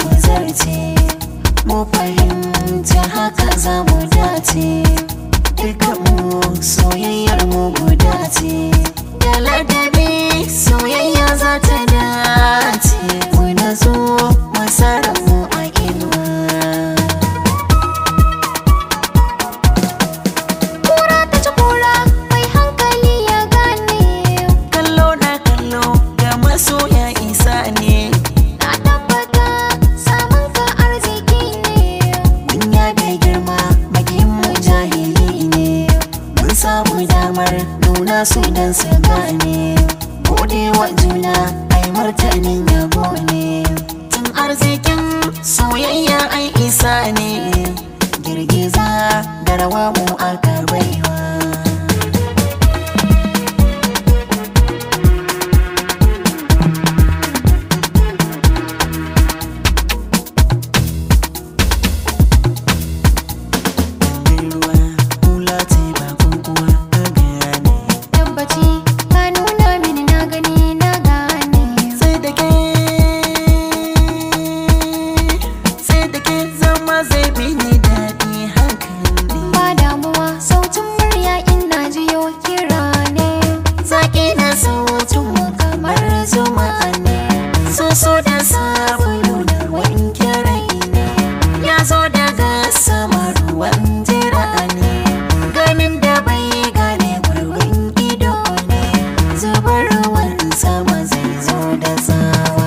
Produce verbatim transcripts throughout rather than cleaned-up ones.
mu zarce, mu fahimta haka za mu dace. Dukkan mu soyayyar mu guda ce, da ladabi soyayya za ta dace. Mu nazo masarar mu a inuwa. Kura ta ci kura mai hankali ya gane, Kallo na kallo ga masoya isa ne, na tabbata samun ka arziki ne. kunya da girma magin mu jahili ne. Mun samu damar nuna su dan su gane, gode wa juna ai martanin yabo ne. Tun arzikin soyayya ai isa ne, girgiza da rawa mu aka baiwa. Ruwa hula ce ba kunkuwa a gane, Tabbaci ka nuna mini na gani na gane. sai da ke sai da ke zama zai mini daɗi hankali. Ba damuwa sautin murya ina jiyo kira ne, Zaƙi na sautin mu kamar zuma ne, soso da sabulu da wanke rai ne. Ya zo daga sama ruwan jira ne, ganin da bai gane gurbin ido ne. Zubar ruwan sama zai zo da tsawa.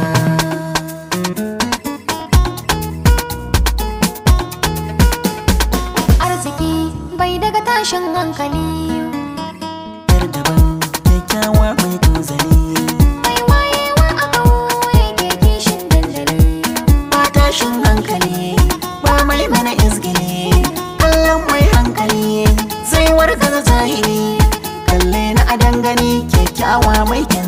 arziki bai daga tashin hankali. Yar daban kyakkyawa mai tozali, Mai wayewa a ƙauye ke kishin dandali. ba tashin hankali ba mai mana izgili. Kallon mai hankali zai wargaza zahiri, kalle na a dangane kyakkyawa mai kyan